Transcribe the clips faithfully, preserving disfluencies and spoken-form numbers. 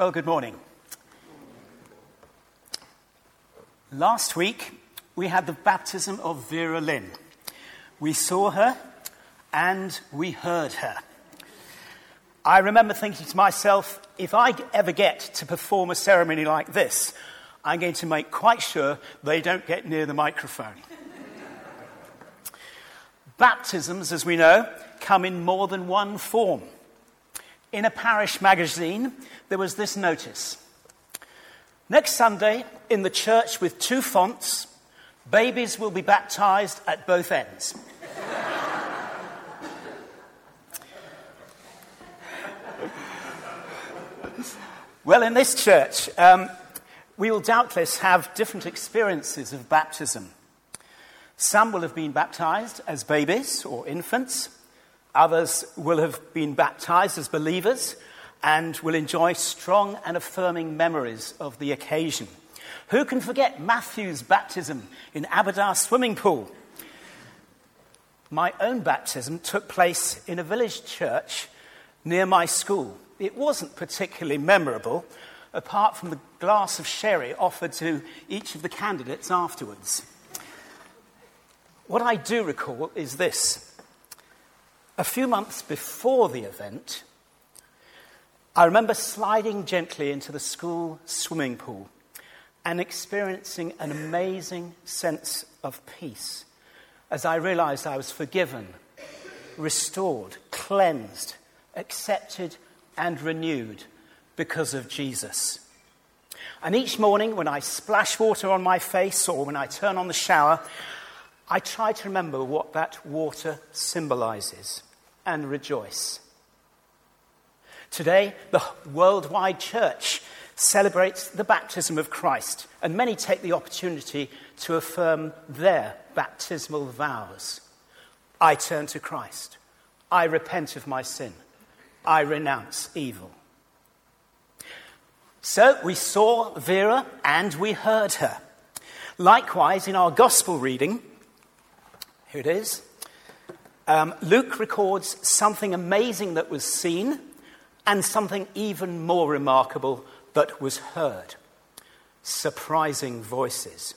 Well, good morning. Last week, we had the baptism of Vera Lynn. We saw her and we heard her. I remember thinking to myself, if I ever get to perform a ceremony like this, I'm going to make quite sure they don't get near the microphone. Baptisms, as we know, come in more than one form. In a parish magazine, there was this notice. Next Sunday, in the church with two fonts, babies will be baptized at both ends. Well, in this church, um, we will doubtless have different experiences of baptism. Some will have been baptized as babies or infants. Others will have been baptized as believers and will enjoy strong and affirming memories of the occasion. Who can forget Matthew's baptism in Aberdare swimming pool? My own baptism took place in a village church near my school. It wasn't particularly memorable, apart from the glass of sherry offered to each of the candidates afterwards. What I do recall is this. A few months before the event, I remember sliding gently into the school swimming pool and experiencing an amazing sense of peace as I realized I was forgiven, restored, cleansed, accepted, and renewed because of Jesus. And each morning when I splash water on my face or when I turn on the shower, I try to remember what that water symbolizes and rejoice. Today, the worldwide church celebrates the baptism of Christ, and many take the opportunity to affirm their baptismal vows. I turn to Christ. I repent of my sin. I renounce evil. So we saw Vera and we heard her. Likewise, in our gospel reading, here it is, um, Luke records something amazing that was seen and something even more remarkable that was heard. Surprising voices.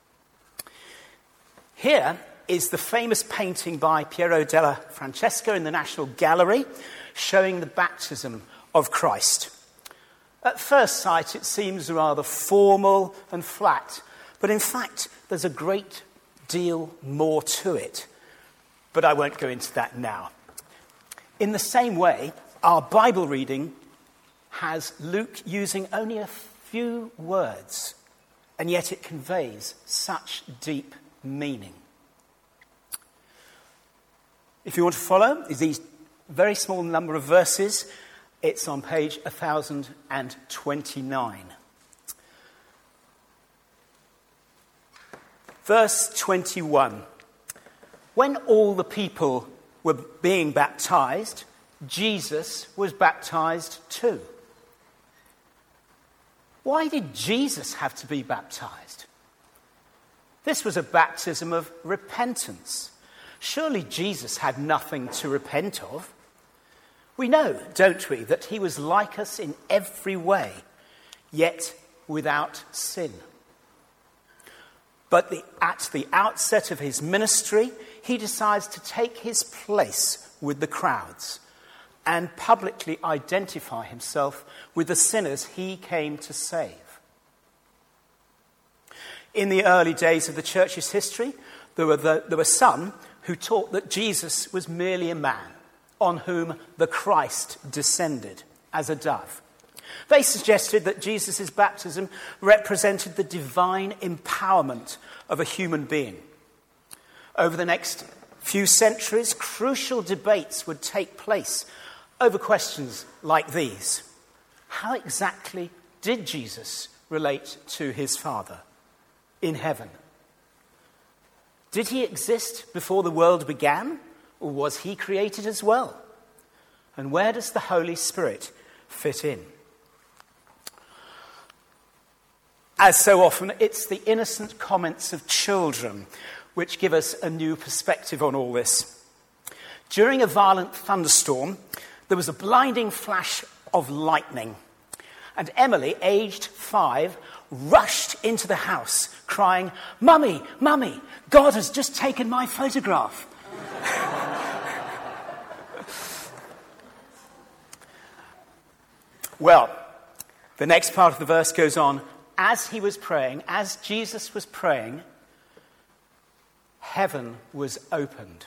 Here is the famous painting by Piero della Francesca in the National Gallery showing the baptism of Christ. At first sight, it seems rather formal and flat, but in fact, there's a great deal more to it. But I won't go into that now. In the same way, our Bible reading has Luke using only a few words, and yet it conveys such deep meaning. If you want to follow, these very small number of verses, it's on page one thousand twenty-nine. Verse twenty-one. When all the people were being baptized, Jesus was baptized too. Why did Jesus have to be baptized? This was a baptism of repentance. Surely Jesus had nothing to repent of. We know, don't we, that he was like us in every way, yet without sin. But the, at the outset of his ministry, he decides to take his place with the crowds and publicly identify himself with the sinners he came to save. In the early days of the church's history, there were, the, there were some who taught that Jesus was merely a man on whom the Christ descended as a dove. They suggested that Jesus' baptism represented the divine empowerment of a human being. Over the next few centuries, crucial debates would take place over questions like these. How exactly did Jesus relate to his Father in heaven? Did he exist before the world began, or was he created as well? And where does the Holy Spirit fit in? As so often, it's the innocent comments of children which give us a new perspective on all this. During a violent thunderstorm, there was a blinding flash of lightning, And Emily, aged five, rushed into the house crying, "Mummy, Mummy, God has just taken my photograph." Well, the next part of the verse goes on. As he was praying, as Jesus was praying, heaven was opened.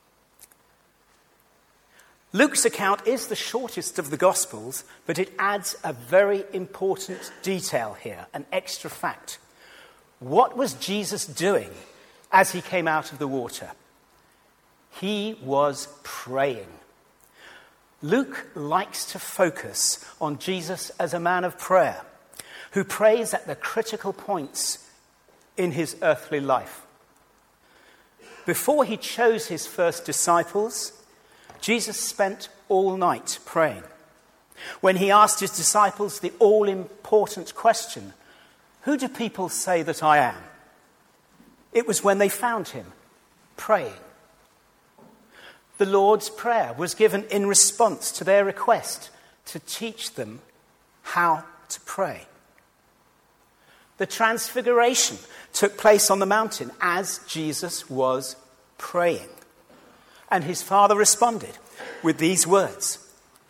Luke's account is the shortest of the Gospels, but it adds a very important detail here, an extra fact. What was Jesus doing as he came out of the water? He was praying. Luke likes to focus on Jesus as a man of prayer, who prays at the critical points in his earthly life. Before he chose his first disciples, Jesus spent all night praying. When he asked his disciples the all-important question, "Who do people say that I am?" it was when they found him praying. The Lord's Prayer was given in response to their request to teach them how to pray. The Transfiguration took place on the mountain as Jesus was praying. And his Father responded with these words.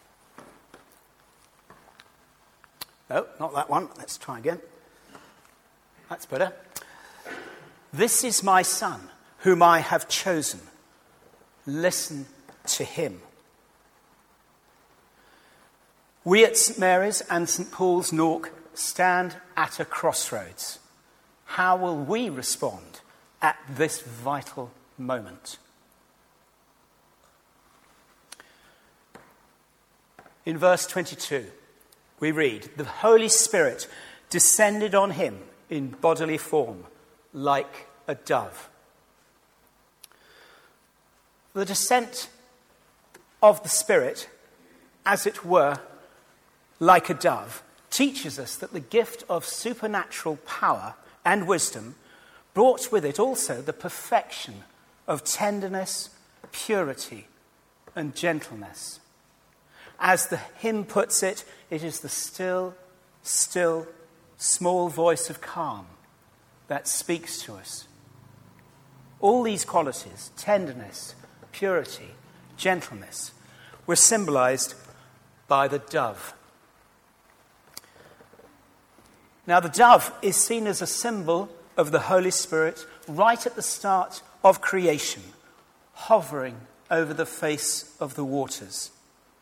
No, not that one. Let's try again. That's better. "This is my Son, whom I have chosen. Listen to him." We at St Mary's and St Paul's, Newark, stand at a crossroads. How will we respond at this vital moment? In verse twenty-two, we read, "The Holy Spirit descended on him in bodily form, like a dove." The descent of the Spirit, as it were, like a dove, teaches us that the gift of supernatural power and wisdom brought with it also the perfection of tenderness, purity, and gentleness. As the hymn puts it, it is the still, still, small voice of calm that speaks to us. All these qualities, tenderness, purity, gentleness, were symbolized by the dove. Now, the dove is seen as a symbol of the Holy Spirit right at the start of creation, hovering over the face of the waters.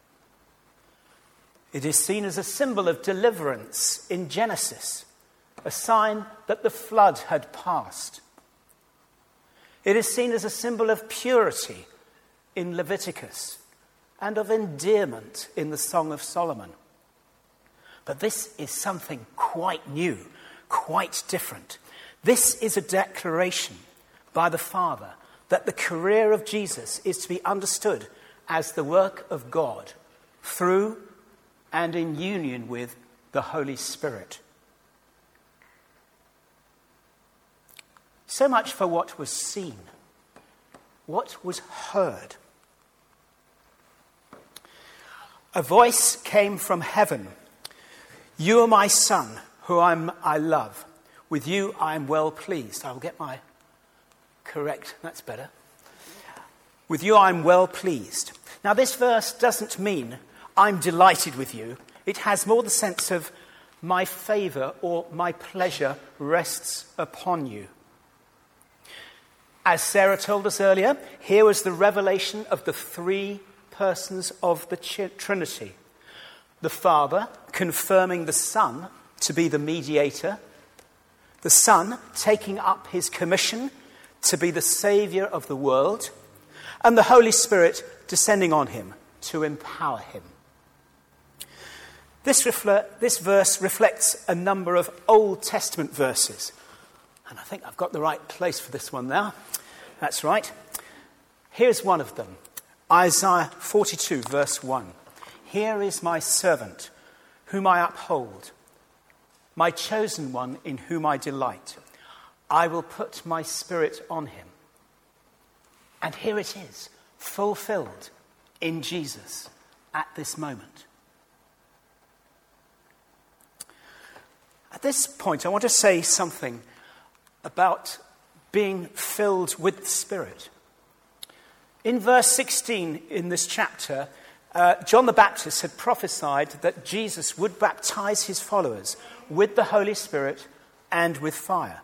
It is seen as a symbol of deliverance in Genesis, a sign that the flood had passed. It is seen as a symbol of purity in Leviticus and of endearment in the Song of Solomon. But this is something quite new, quite different. This is a declaration by the Father that the career of Jesus is to be understood as the work of God through and in union with the Holy Spirit. So much for what was seen, what was heard. A voice came from heaven. "You are my Son, who I'm, I love. With you I am well pleased." I will get my correct, that's better. "With you I am well pleased." Now this verse doesn't mean "I'm delighted with you." It has more the sense of "my favour" or "my pleasure rests upon you." As Sarah told us earlier, here was the revelation of the three persons of the Trinity. The Father confirming the Son to be the mediator, the Son taking up his commission to be the Saviour of the world, and the Holy Spirit descending on him to empower him. This, refle- this verse reflects a number of Old Testament verses. And I think I've got the right place for this one now. That's right. Here's one of them. Isaiah forty-two, verse one. "Here is my servant, whom I uphold, my chosen one in whom I delight. I will put my spirit on him." And here it is, fulfilled in Jesus at this moment. At this point, I want to say something about being filled with the Spirit. In verse sixteen in this chapter, uh, John the Baptist had prophesied that Jesus would baptize his followers with the Holy Spirit and with fire.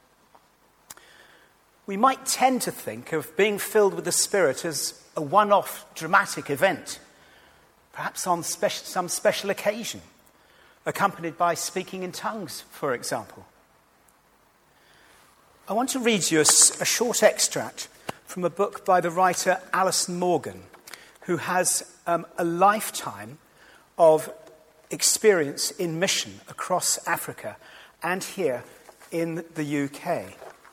We might tend to think of being filled with the Spirit as a one-off dramatic event, perhaps on spe- some special occasion, accompanied by speaking in tongues, for example. I want to read you a, a short extract from a book by the writer Alison Morgan, who has um, a lifetime of experience in mission across Africa and here in the U K.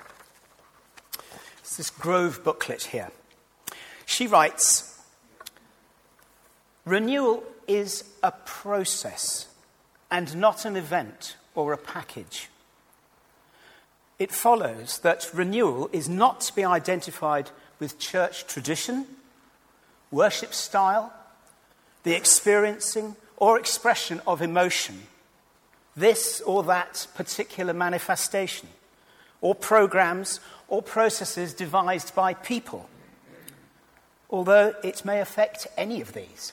It's this Grove booklet here. She writes, "Renewal is a process and not an event or a package. It follows that renewal is not to be identified with church tradition, worship style, the experiencing or expression of emotion, this or that particular manifestation, or programs or processes devised by people, although it may affect any of these.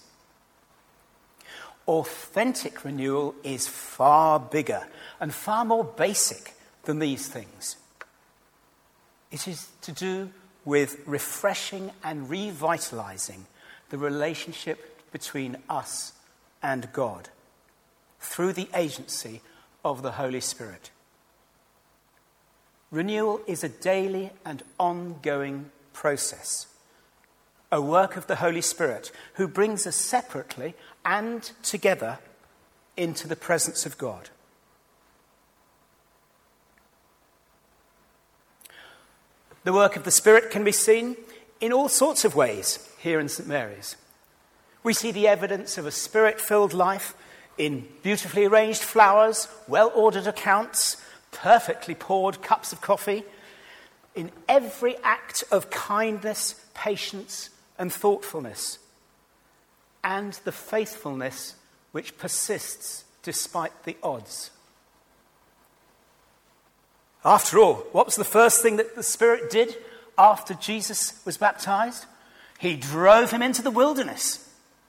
Authentic renewal is far bigger and far more basic than these things. It is to do with refreshing and revitalizing the relationship between us and God through the agency of the Holy Spirit. Renewal is a daily and ongoing process, a work of the Holy Spirit who brings us separately and together into the presence of God. The work of the Spirit can be seen in all sorts of ways here in St Mary's. We see the evidence of a Spirit-filled life in beautifully arranged flowers, well-ordered accounts, perfectly poured cups of coffee, in every act of kindness, patience, and thoughtfulness, and the faithfulness which persists despite the odds. After all, what was the first thing that the Spirit did after Jesus was baptized? He drove him into the wilderness.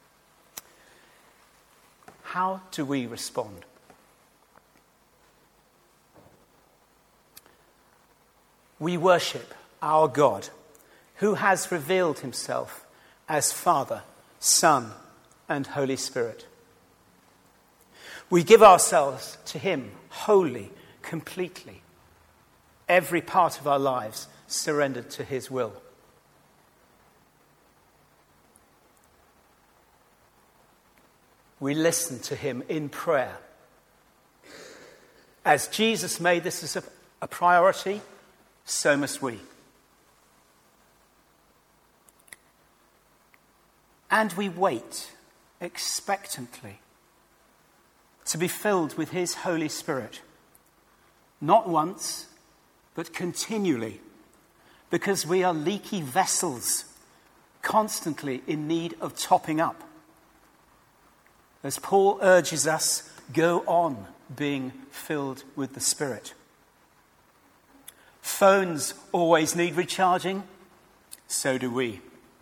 How do we respond? We worship our God, who has revealed himself as Father, Son, and Holy Spirit. We give ourselves to him wholly, completely, every part of our lives surrendered to his will. We listen to him in prayer. As Jesus made this as a, a priority, so must we. And we wait expectantly to be filled with his Holy Spirit, not once, but continually, because we are leaky vessels, constantly in need of topping up. As Paul urges us, go on being filled with the Spirit. Phones always need recharging, so do we.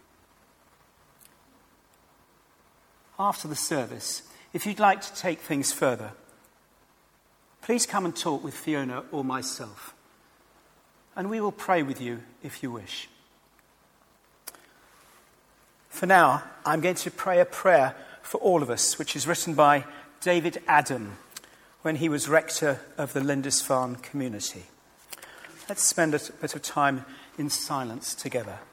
After the service, if you'd like to take things further, please come and talk with Fiona or myself, and we will pray with you if you wish. For now, I'm going to pray a prayer for all of us, which is written by David Adam when he was rector of the Lindisfarne community. Let's spend a bit of time in silence together.